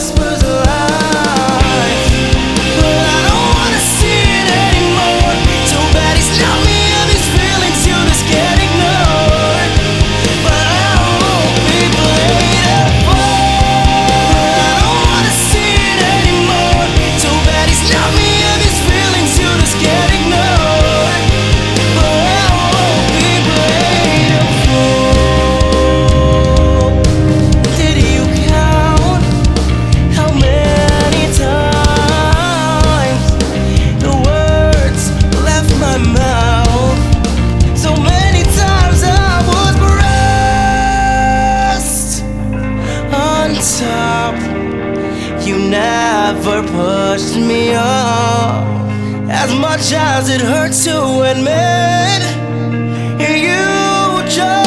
whispers of life, but I don't wanna see it anymore. Too bad he's not me and these feelings you just can't ignore. But I won't be played for. I don't wanna see it anymore. Too bad he's not me and these feelings you just can't ignore. But I won't be played for. Did you count how many times the words left my mouth? So many times I was pressed on top. You never pushed me up as much as it hurts to admit. You just